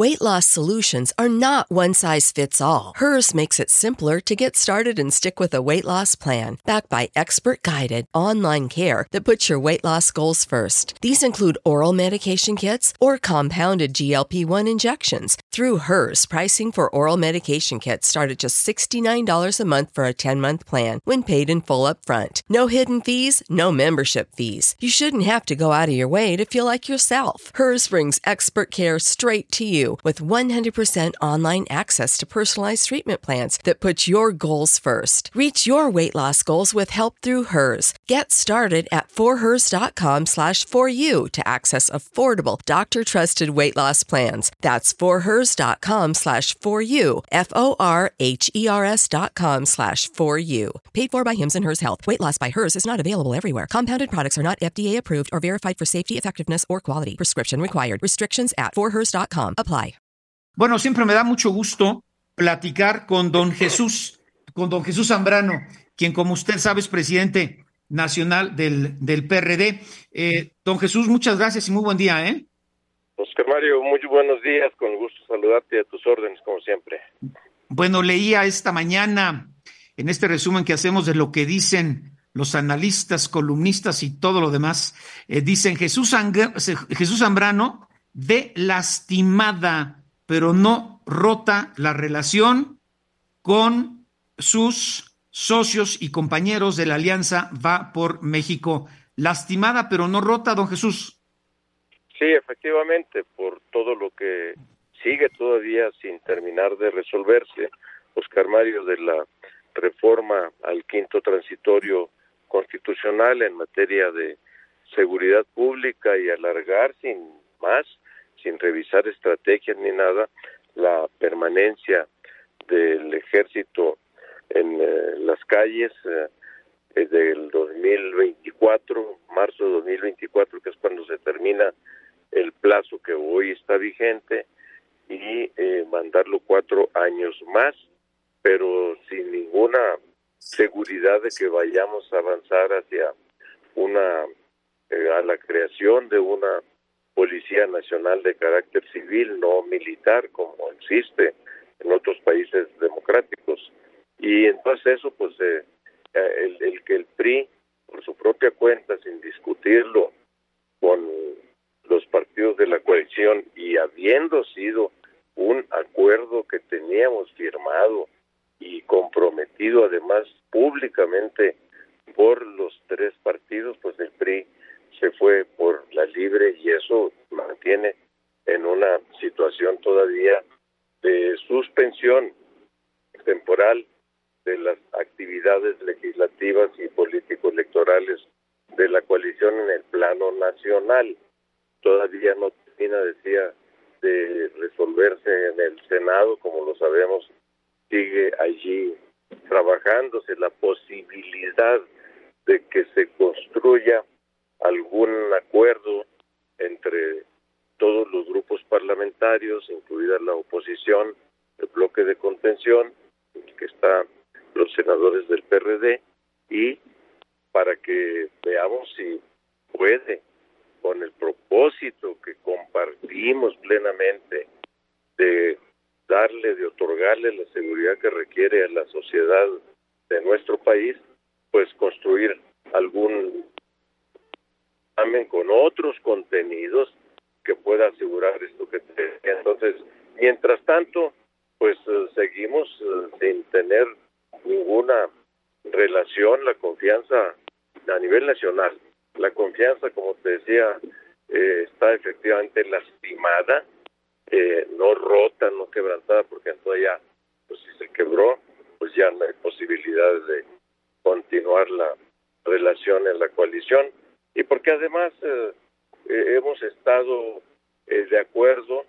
Weight loss solutions are not one size fits all. Hers makes it simpler to get started and stick with a weight loss plan, backed by expert-guided online care that puts your weight loss goals first. These include oral medication kits or compounded GLP-1 injections. Through Hers, pricing for oral medication kits start at just $69 a month for a 10-month plan when paid in full up front. No hidden fees, no membership fees. You shouldn't have to go out of your way to feel like yourself. Hers brings expert care straight to you with 100% online access to personalized treatment plans that put your goals first. Reach your weight loss goals with help through Hers. Get started at forhers.com/4u to access affordable, doctor-trusted weight loss plans. That's forhers.com/4u, forhers.com/4u. Paid for by Hims and Hers Health. Weight loss by Hers is not available everywhere. Compounded products are not FDA approved or verified for safety, effectiveness, or quality. Prescription required. Restrictions at forhers.com. Apply. Bueno, siempre me da mucho gusto platicar con don Jesús Zambrano, quien, como usted sabe, es presidente nacional del PRD. Don Jesús, muchas gracias y muy buen día, ¿eh? Oscar Mario, muy buenos días, con gusto saludarte, a tus órdenes, como siempre. Bueno, leía esta mañana, en este resumen que hacemos de lo que dicen los analistas, columnistas y todo lo demás, dicen Jesús Zambrano ve lastimada, pero no rota la relación con sus socios y compañeros de la Alianza Va por México. Lastimada, pero no rota, don Jesús. Sí, efectivamente, por todo lo que sigue todavía sin terminar de resolverse, Oscar Mario, de la reforma al quinto transitorio constitucional en materia de seguridad pública y alargar sin revisar estrategias ni nada, la permanencia del ejército en las calles del 2024, marzo de 2024, que es cuando se termina el plazo que hoy está vigente, y mandarlo 4 años más, pero sin ninguna seguridad de que vayamos a avanzar hacia a la creación de una Policía Nacional de carácter civil, no militar, como existe en otros países democráticos. Y entonces eso, pues, el que el PRI, por su propia cuenta, sin discutirlo con los partidos de la coalición y habiendo sido un acuerdo que teníamos firmado y comprometido además públicamente por los 3 partidos, pues el PRI se fue por la libre y eso mantiene en una situación todavía de suspensión temporal de las actividades legislativas y político-electorales de la coalición en el plano nacional. Todavía no termina, decía, de resolverse en el Senado, como lo sabemos, sigue allí trabajándose la posibilidad de que se construya algún acuerdo entre todos los grupos parlamentarios, incluida la oposición, el bloque de contención, en el que están los senadores del PRD, y para que veamos si puede, con el propósito que compartimos plenamente de otorgarle la seguridad que requiere a la sociedad de nuestro país, pues construir algún examen con otros contenidos que pueda asegurar esto que te... Entonces, mientras tanto, pues seguimos sin tener ninguna relación. La confianza a nivel nacional, la confianza, como te decía, está efectivamente lastimada, no rota, no quebrantada, porque entonces ya, pues si se quebró, pues ya no hay posibilidades de continuar la relación en la coalición, y porque además hemos estado de acuerdo.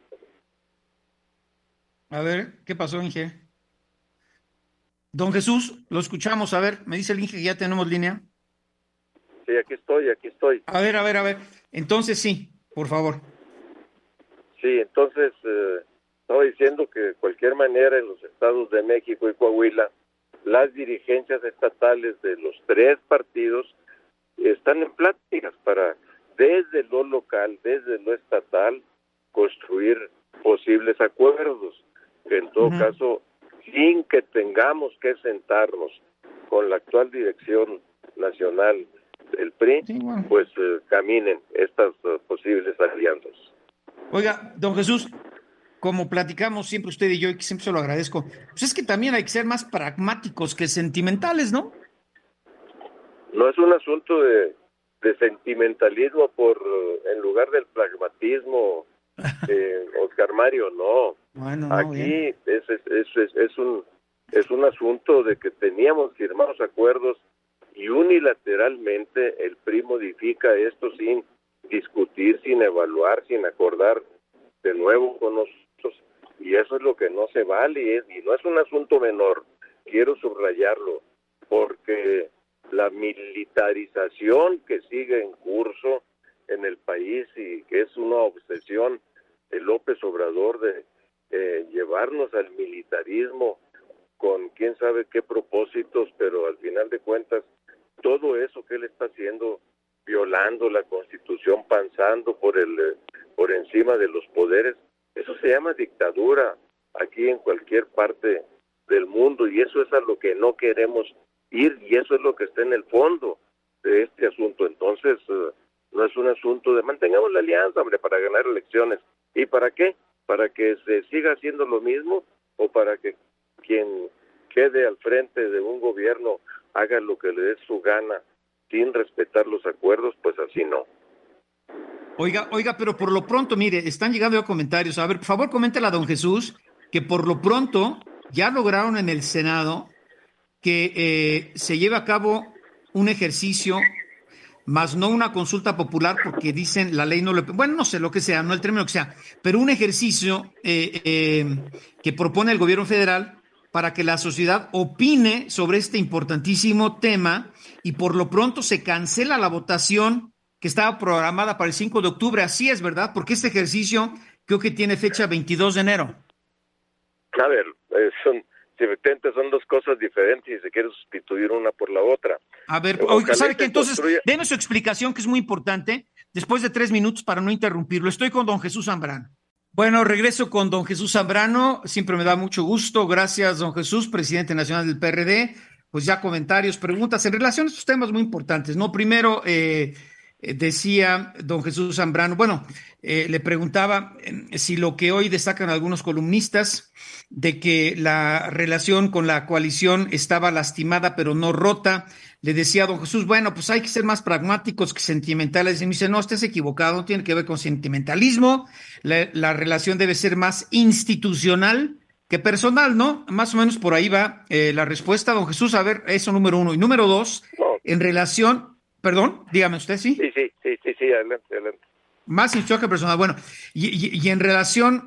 A ver, ¿qué pasó, Inge? Don Jesús, lo escuchamos. A ver, me dice el Inge que ya tenemos línea. Sí, aquí estoy. A ver. Entonces sí, por favor. Sí, entonces estaba diciendo que de cualquier manera en los estados de México y Coahuila, las dirigencias estatales de los 3 partidos están en pláticas para, desde lo local, desde lo estatal, construir posibles acuerdos, que en todo caso, sin que tengamos que sentarnos con la actual dirección nacional del PRI, Sí, bueno. pues caminen estas posibles alianzas. Oiga, don Jesús, como platicamos siempre usted y yo, y que siempre se lo agradezco, pues es que también hay que ser más pragmáticos que sentimentales, ¿no? No es un asunto de sentimentalismo en lugar del pragmatismo, Oscar Mario, no. Bueno, no, Aquí bien. es un asunto de que teníamos firmados acuerdos y unilateralmente el PRI modifica esto sin discutir, sin evaluar, sin acordar de nuevo con nosotros, y eso es lo que no se vale, y no es un asunto menor, quiero subrayarlo, porque la militarización que sigue en curso en el país y que es una obsesión de López Obrador de llevarnos al militarismo con quién sabe qué propósitos, pero al final de cuentas todo eso que él está haciendo, violando la Constitución, pasando por encima de los poderes, eso se llama dictadura aquí en cualquier parte del mundo, y eso es a lo que no queremos ir, y eso es lo que está en el fondo de este asunto. Entonces no es un asunto de mantengamos la alianza, hombre, para ganar elecciones. ¿Y para qué? ¿Para que se siga haciendo lo mismo o para que quien quede al frente de un gobierno haga lo que le dé su gana sin respetar los acuerdos? Pues así no. Oiga, pero por lo pronto, mire, están llegando ya comentarios. A ver, por favor, coméntale a don Jesús que por lo pronto ya lograron en el Senado que se lleve a cabo un ejercicio, más no una consulta popular, porque dicen la ley no le... Bueno, no sé lo que sea, no el término que sea, pero un ejercicio que propone el gobierno federal para que la sociedad opine sobre este importantísimo tema, y por lo pronto se cancela la votación que estaba programada para el 5 de octubre. Así es, ¿verdad? Porque este ejercicio creo que tiene fecha 22 de enero. A ver, son dos cosas diferentes y se quiere sustituir una por la otra. A ver, oiga, Ojalá ¿sabe se qué? Entonces, construya... deme su explicación, que es muy importante, después de 3 minutos para no interrumpirlo. Estoy con don Jesús Zambrano. Bueno, regreso con don Jesús Zambrano. Siempre me da mucho gusto. Gracias, don Jesús, presidente nacional del PRD. Pues ya comentarios, preguntas en relación a estos temas muy importantes, ¿no? Primero, decía don Jesús Zambrano, bueno, le preguntaba si lo que hoy destacan algunos columnistas de que la relación con la coalición estaba lastimada pero no rota. Le decía a don Jesús, bueno, pues hay que ser más pragmáticos que sentimentales. Y me dice, no, estás equivocado, no tiene que ver con sentimentalismo, la relación debe ser más institucional que personal, ¿no? Más o menos por ahí va la respuesta, don Jesús. A ver, eso número uno. Y número dos, No. en relación, perdón, dígame usted, ¿sí? Sí, adelante. Más institucional que personal. Bueno, y en relación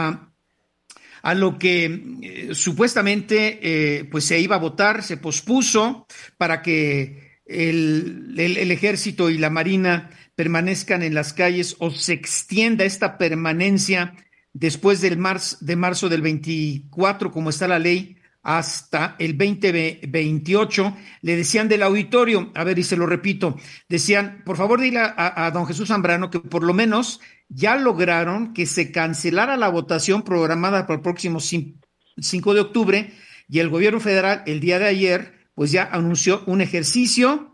a lo que supuestamente pues se iba a votar, se pospuso para que el ejército y la marina permanezcan en las calles, o se extienda esta permanencia después de marzo del 24, como está la ley, hasta el 2028. Le decían del auditorio, a ver, y se lo repito, decían, por favor dile a don Jesús Zambrano que por lo menos ya lograron que se cancelara la votación programada para el próximo 5 de octubre, y el gobierno federal el día de ayer pues ya anunció un ejercicio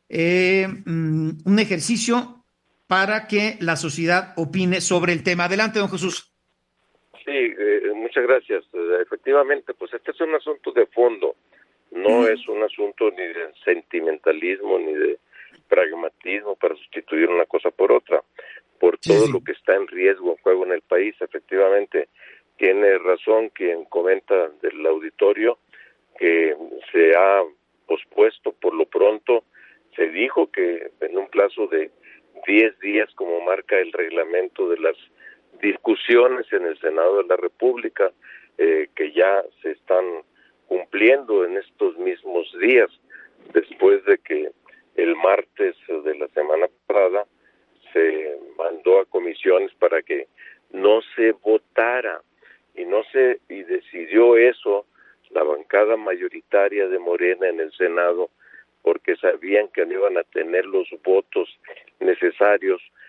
para que la sociedad opine sobre el tema. Adelante, don Jesús. Sí, muchas gracias. Efectivamente, pues este es un asunto de fondo, no es un asunto ni de sentimentalismo ni de pragmatismo para sustituir una cosa por otra, por todo lo que está en riesgo, en juego en el país. Efectivamente, tiene razón quien comenta del auditorio que se ha pospuesto por lo pronto. Se dijo que en un plazo de 10 días, como marca el reglamento de las discusiones en el Senado de la República, que ya se están cumpliendo en estos mismos días, después de que el martes de la semana pasada se mandó a comisiones para que no se votara, y decidió eso la bancada mayoritaria de Morena en el Senado, porque sabían que no iban a tener los votos necesarios para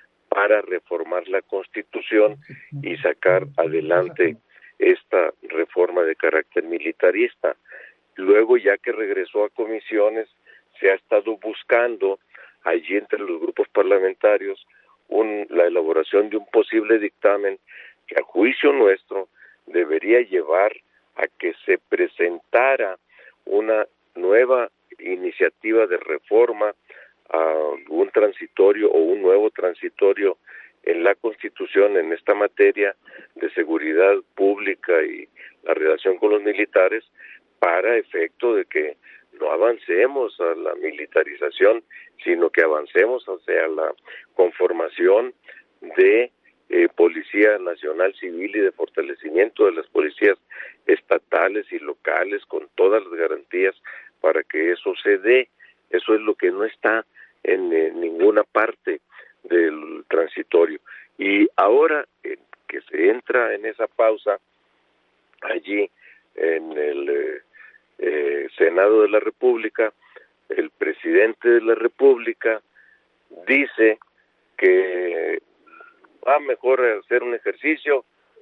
para reformar la Constitución y sacar adelante esta reforma de carácter militarista. Luego, ya que regresó a comisiones, se ha estado buscando allí entre los grupos parlamentarios la elaboración de un posible dictamen que, a juicio nuestro, debería llevar a que se presentara una nueva iniciativa de reforma a un transitorio o un nuevo transitorio en la Constitución en esta materia de seguridad pública y la relación con los militares, para efecto de que no avancemos a la militarización, sino que avancemos hacia la conformación de Policía Nacional Civil y de fortalecimiento de las policías estatales y locales con todas las garantías para que eso se dé. Eso es lo que no está en ninguna parte del transitorio. Y ahora que se entra en esa pausa allí en el Senado de la República, el presidente de la República dice que va mejor hacer un ejercicio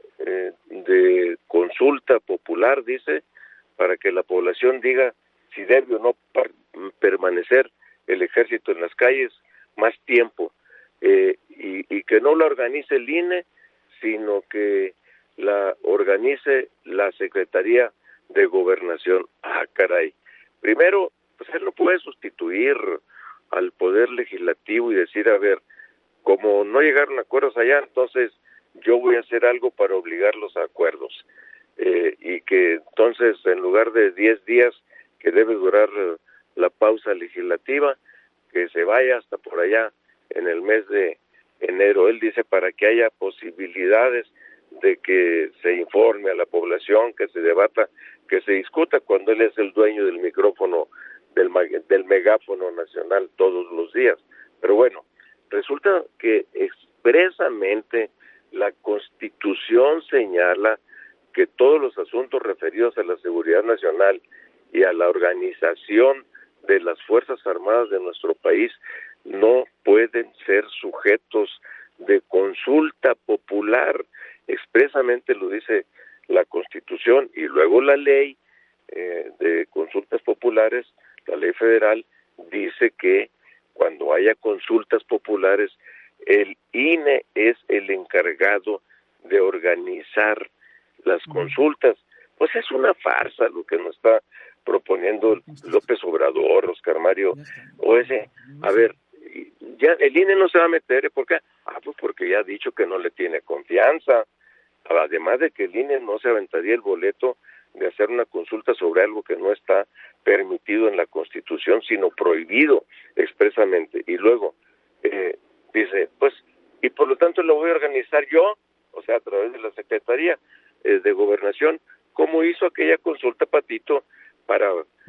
de consulta popular, dice, para que la población diga si debe o no permanecer el ejército en las calles más tiempo, y que no la organice el INE, sino que la organice la Secretaría de Gobernación. Ah, caray. Primero, pues él no puede sustituir al Poder Legislativo y decir, a ver, como no llegaron a acuerdos allá, entonces yo voy a hacer algo para obligarlos a acuerdos. Y que entonces, en lugar de 10 días que debe durar la pausa legislativa, que se vaya hasta por allá en el mes de enero. Él dice, para que haya posibilidades de que se informe a la población, que se debata, que se discuta, cuando él es el dueño del micrófono, del megáfono nacional todos los días. Pero bueno, resulta que expresamente la Constitución señala que todos los asuntos referidos a la seguridad nacional y a la organización de las Fuerzas Armadas de nuestro país no pueden ser sujetos de consulta popular. Expresamente lo dice la Constitución, y luego la ley de consultas populares, la ley federal, dice que cuando haya consultas populares, el INE es el encargado de organizar las consultas. Pues es una farsa lo que nos está proponiendo López Obrador, Oscar Mario. A ver, ya el INE no se va a meter, ¿por qué? Pues porque ya ha dicho que no le tiene confianza. Además de que el INE no se aventaría el boleto de hacer una consulta sobre algo que no está permitido en la Constitución, sino prohibido expresamente. Y luego dice, pues, y por lo tanto lo voy a organizar yo, o sea, a través de la Secretaría de Gobernación, como hizo aquella consulta, Patito, para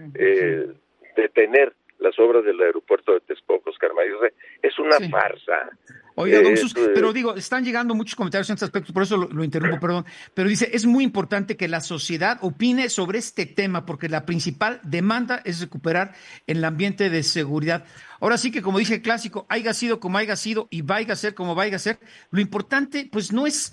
detener las obras del aeropuerto de Texcoco, Oscar Mario. Es una farsa. Oiga, don Jesús, pero digo, están llegando muchos comentarios en este aspecto, por eso lo interrumpo, perdón, pero dice, es muy importante que la sociedad opine sobre este tema, porque la principal demanda es recuperar el ambiente de seguridad. Ahora sí que, como dice el clásico, haya sido como haya sido y vaya a ser como vaya a ser, lo importante, pues no es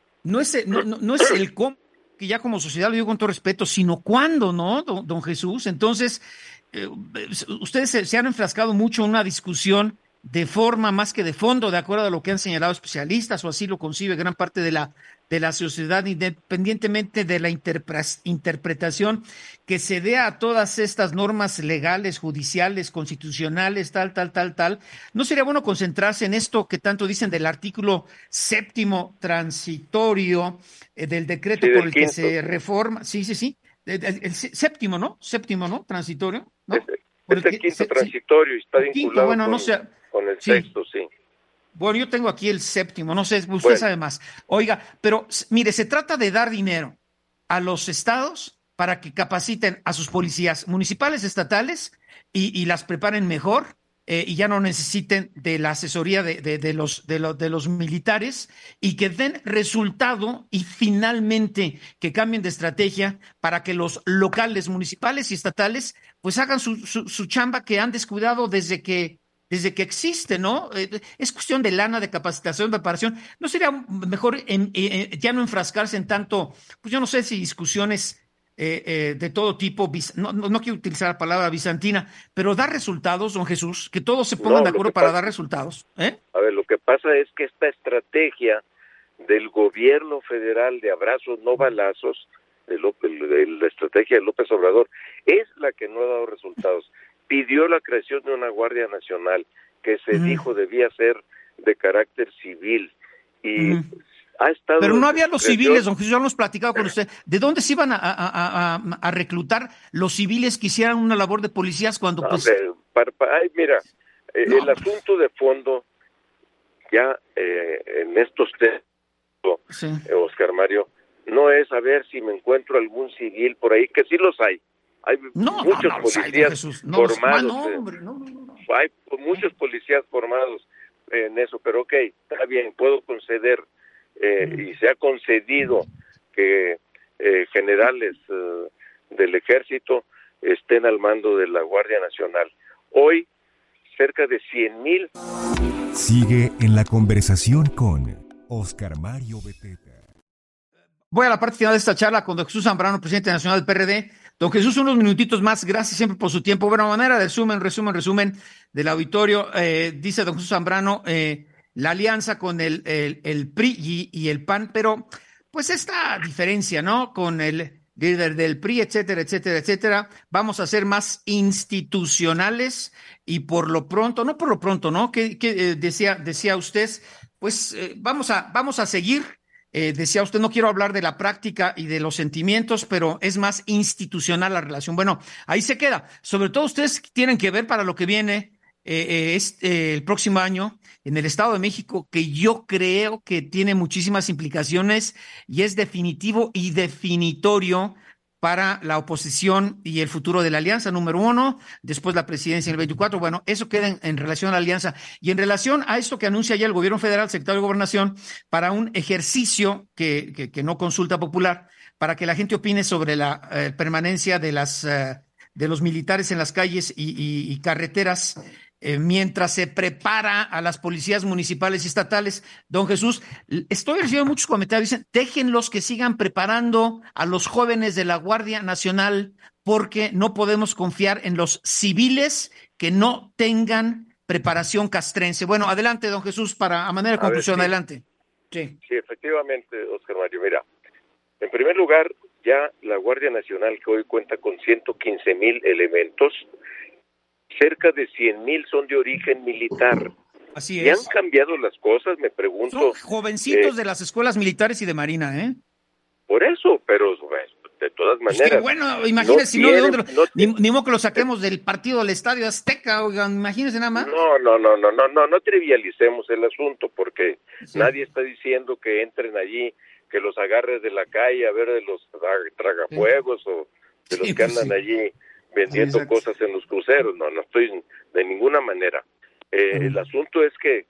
el cómo, que ya como sociedad lo digo con todo respeto, sino cuándo, ¿no, don Jesús? Entonces, ustedes se han enfrascado mucho en una discusión de forma más que de fondo, de acuerdo a lo que han señalado especialistas, o así lo concibe gran parte de la sociedad, independientemente de la interpretación que se dé a todas estas normas legales, judiciales, constitucionales, tal. ¿No sería bueno concentrarse en esto que tanto dicen del artículo 7º transitorio del decreto por el que se reforma? Sí. El séptimo, ¿no? Transitorio, ¿no? Es el quinto transitorio y está vinculado con el sexto, sí. Bueno, yo tengo aquí el 7º, no sé, usted sabe más. Oiga, pero mire, se trata de dar dinero a los estados para que capaciten a sus policías municipales, estatales, y las preparen mejor, y ya no necesiten de la asesoría de los militares, y que den resultado y finalmente que cambien de estrategia para que los locales, municipales y estatales pues hagan su chamba que han descuidado desde que desde que existe, ¿no? Es cuestión de lana, de capacitación, de preparación. ¿No sería mejor ya no enfrascarse en tanto, pues yo no sé si discusiones de todo tipo, no quiero utilizar la palabra bizantina, pero dar resultados, don Jesús, que todos se pongan No, de lo que acuerdo para pasa, dar resultados, ¿eh? a ver, lo que pasa es que esta estrategia del gobierno federal de abrazos no balazos, de la estrategia de López Obrador, es la que no ha dado resultados. Pidió la creación de una Guardia Nacional que se dijo debía ser de carácter civil y ha estado Pero no desde había su los civiles, creación. don Jesús, ya lo hemos platicado con usted. ¿De dónde se iban a reclutar los civiles que hicieran una labor de policías cuando, No, pues, hombre, ay, mira, el no, asunto de fondo ya en estos temas, sí. Oscar Mario, no es a ver si me encuentro algún civil por ahí, que sí los hay. Hay muchos No los hay, don policías Jesús. No los, formados, no, hombre, no. hay muchos policías formados en eso, pero ok, está bien, puedo conceder, y se ha concedido que generales del ejército estén al mando de la Guardia Nacional. Hoy, cerca de 100,000. Sigue en la conversación con Oscar Mario Beteta. Voy a la parte final de esta charla con don Jesús Zambrano, presidente nacional del PRD. Don Jesús, unos minutitos más, gracias siempre por su tiempo. Bueno, manera de resumen del auditorio. Dice don Jesús Zambrano, la alianza con el PRI y el PAN, pero pues esta diferencia, ¿no? Con el líder del PRI, etcétera. Vamos a ser más institucionales y no por lo pronto, ¿no? Que decía usted, pues vamos a seguir. Decía usted, no quiero hablar de la práctica y de los sentimientos, pero es más institucional la relación. Bueno, ahí se queda. Sobre todo ustedes tienen que ver para lo que viene el próximo año en el Estado de México, que yo creo que tiene muchísimas implicaciones y es definitivo y definitorio para la oposición y el futuro de la alianza, número uno, después la presidencia en el 24. Bueno, eso queda en relación a la alianza. Y en relación a esto que anuncia ya el gobierno federal, secretario de Gobernación, para un ejercicio que no consulta popular, para que la gente opine sobre la permanencia de los militares en las calles y carreteras mientras se prepara a las policías municipales y estatales. Don Jesús, estoy recibiendo muchos comentarios, dicen, déjenlos que sigan preparando a los jóvenes de la Guardia Nacional porque no podemos confiar en los civiles que no tengan preparación castrense. Bueno, adelante, don Jesús, a manera de A ver, conclusión, sí, adelante. Sí, efectivamente, Oscar Mario, mira, en primer lugar, ya la Guardia Nacional, que hoy cuenta con 115,000 elementos, cerca de 100,000 son de origen militar. así ¿Y han es. cambiado las cosas? Me Son pregunto. jovencitos de las escuelas militares y de Marina, ¿eh? Por eso, pero de todas Pues qué maneras, bueno, no imagínense, si no, ¿de tienen, dónde? Ni modo que lo saquemos del partido del Estadio Azteca, oigan, imagínense nada más. no trivialicemos el asunto, porque Sí, nadie está diciendo que entren allí, que los agarres de la calle a ver de los tragafuegos o de los sí, que pues andan sí. allí Sí, vendiendo exacto. cosas en los cruceros. No estoy de ninguna manera. El asunto es que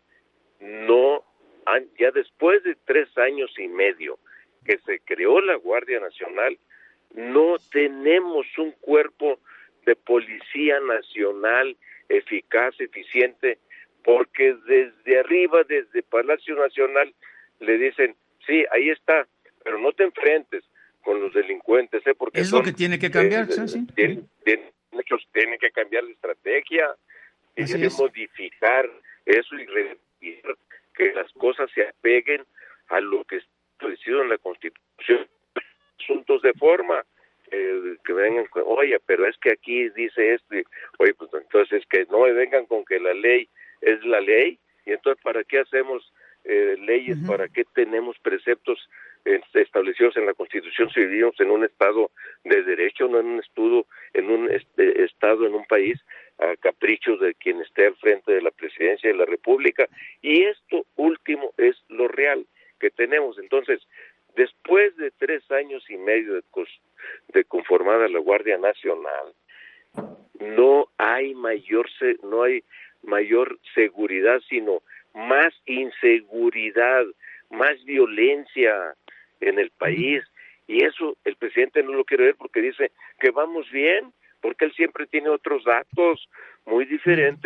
ya después de 3 años y medio que se creó la Guardia Nacional, no tenemos un cuerpo de policía nacional eficaz, eficiente, porque desde arriba, desde Palacio Nacional, le dicen, sí, ahí está, pero no te enfrentes con los delincuentes, porque Es lo que tiene que cambiar, sí. muchos tienen que cambiar la estrategia, tienen Así que es. modificar eso y revertir que las cosas se apeguen a lo que está establecido en la Constitución. Asuntos de forma, que vengan, oye, pero es que aquí dice esto, oye, pues entonces que no vengan con que la ley es la ley, y entonces ¿para qué hacemos leyes? ¿Para qué tenemos preceptos establecidos en la Constitución si vivimos en un estado de derecho, no en un estado, en un país a caprichos de quien esté al frente de la presidencia de la República? Y esto último es lo real que tenemos. Entonces, después de 3 años y medio de conformada la Guardia Nacional, no hay mayor seguridad, sino más inseguridad, más violencia en el país. Y eso el presidente no lo quiere ver porque dice que vamos bien, porque él siempre tiene otros datos muy diferentes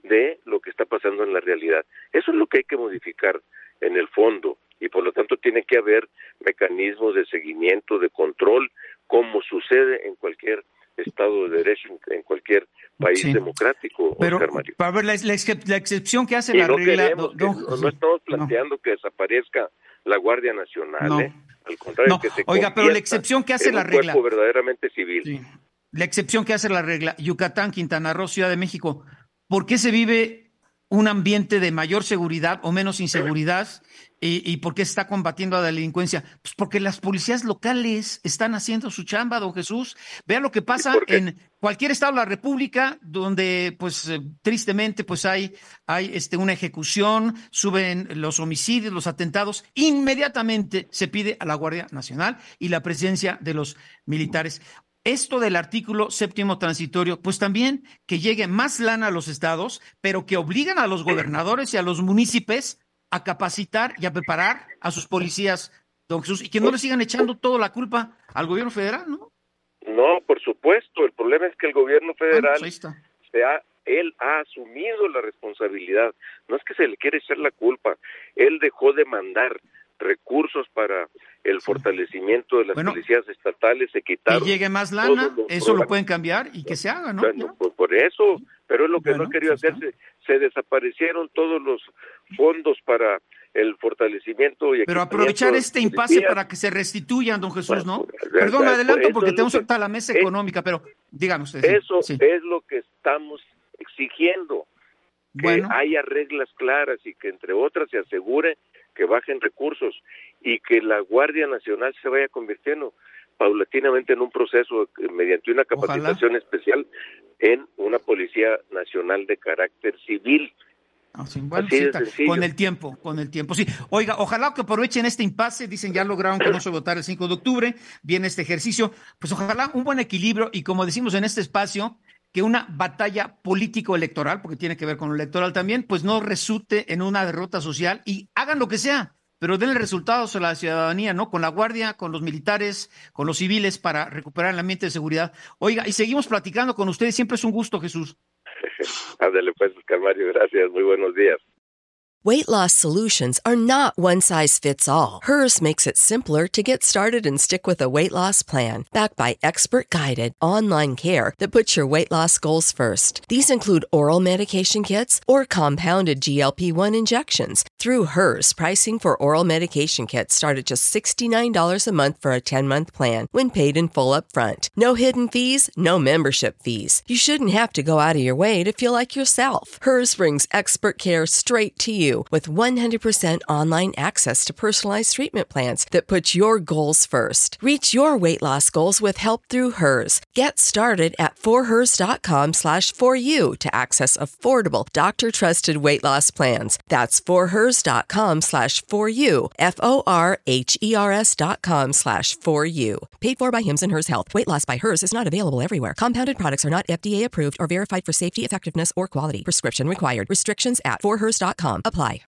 de lo que está pasando en la realidad. Eso es lo que hay que modificar en el fondo, y por lo tanto tiene que haber mecanismos de seguimiento, de control, como sucede en cualquier Estado de Derecho, en cualquier país democrático. Pero, Oscar Mario. para ver, la excepción que hace Y la no regla... queremos, no estamos planteando que desaparezca la Guardia Nacional, al contrario, que se oiga, pero la excepción que hace en la un regla... cuerpo verdaderamente civil. Sí. La excepción que hace la regla, Yucatán, Quintana Roo, Ciudad de México, ¿por qué se vive un ambiente de mayor seguridad o menos inseguridad? ¿Y por qué se está combatiendo a la delincuencia? Pues porque las policías locales están haciendo su chamba, don Jesús. Vean lo que pasa en cualquier estado de la República, donde, pues, tristemente, pues hay una ejecución, suben los homicidios, los atentados, inmediatamente se pide a la Guardia Nacional y la presencia de los militares. Esto del artículo 7º transitorio, pues también que llegue más lana a los estados, pero que obligan a los gobernadores y a los municipios a capacitar y a preparar a sus policías, don Jesús, y que no le sigan echando toda la culpa al gobierno federal, ¿no? No, por supuesto. El problema es que el gobierno federal, pues él ha asumido la responsabilidad. No es que se le quiere echar la culpa. Él dejó de mandar recursos para el fortalecimiento de las policías estatales, se quitaron. Que llegue más lana, eso lo pueden cambiar y que se haga, ¿no? Bueno, pues por eso, pero es lo que no ha querido hacerse. Se desaparecieron todos los fondos para el fortalecimiento y pero aprovechar este impasse para que se restituyan, don Jesús, ¿no? Perdón, me adelanto porque tenemos ahorita la mesa económica, pero díganos ustedes. Eso es lo que estamos exigiendo, que haya reglas claras y que entre otras se asegure que bajen recursos y que la Guardia Nacional se vaya convirtiendo paulatinamente en un proceso mediante una capacitación especial en una Policía Nacional de carácter civil. Bueno, con el tiempo, sí. Oiga, ojalá que aprovechen este impasse, dicen ya lograron que no se votara el 5 de octubre, viene este ejercicio, pues ojalá un buen equilibrio y como decimos en este espacio, que una batalla político-electoral, porque tiene que ver con lo electoral también, pues no resulte en una derrota social y hagan lo que sea, pero denle resultados a la ciudadanía, ¿no? Con la Guardia, con los militares, con los civiles para recuperar el ambiente de seguridad. Oiga, y seguimos platicando con ustedes, siempre es un gusto, Jesús. Ándale pues, Oscar Mario, gracias, muy buenos días. Weight loss solutions are not one size fits all. Hers makes it simpler to get started and stick with a weight loss plan, backed by expert-guided online care that puts your weight loss goals first. These include oral medication kits or compounded GLP-1 injections. Through Hers, pricing for oral medication kits start at just $69 a month for a 10-month plan when paid in full upfront. No hidden fees, no membership fees. You shouldn't have to go out of your way to feel like yourself. Hers brings expert care straight to you with 100% online access to personalized treatment plans that put your goals first. Reach your weight loss goals with help through Hers. Get started at forhers.com/4u to access affordable, doctor-trusted weight loss plans. That's forhers.com/4u, forhers.com/4u. Paid for by Hims and Hers Health. Weight loss by Hers is not available everywhere. Compounded products are not FDA approved or verified for safety, effectiveness, or quality. Prescription required. Restrictions at forhers.com apply.